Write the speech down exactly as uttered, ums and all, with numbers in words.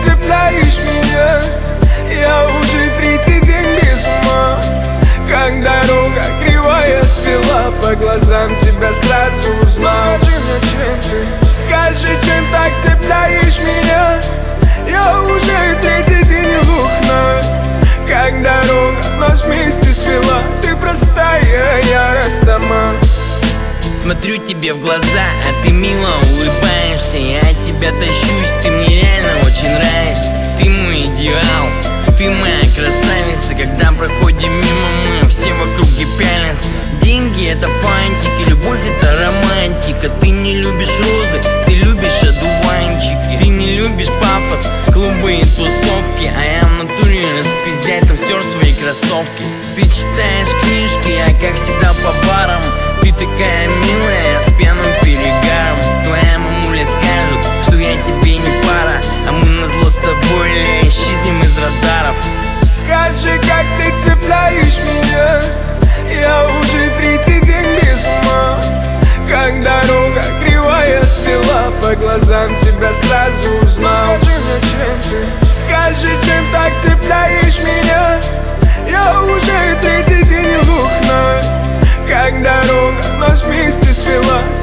цепляешь меня? Я уже третий день без ума. Как дорога кривая свела, по глазам тебя сразу узнал. Скажи мне, чем ты, скажи, чем так цепляешь меня? Я уже третий день глухна. Как дорога нас вместе свела, ты простая, я растаман. Смотрю тебе в глаза, а ты мило улыбаешься. Я от тебя тащусь, ты мне реально очень нравишься. Ты мой идеал, ты моя красавица. Когда проходим мимо, мы все вокруг и пялятся. Деньги это фантики, любовь это романтика. Ты не любишь розы, ты любишь одуванчики. Ты не любишь пафос, клубы и тусовки. А я в натуре распиздяй там стер свои кроссовки. Ты читаешь книжки, я как всегда по барам. Ты такая милая, с пьяным перегаром. Твоя мамуля скажет, что я тебе не пара, а мы назло с тобой ли исчезнем из радаров. Скажи, как ты цепляешь меня? Я уже третий день без ума. Как дорога кривая свела, по глазам тебя сразу узнал. Скажи мне, чем ты, скажи, чем так цепляешь меня? Я уже третий день глухна. Как дорога нас вместе свела,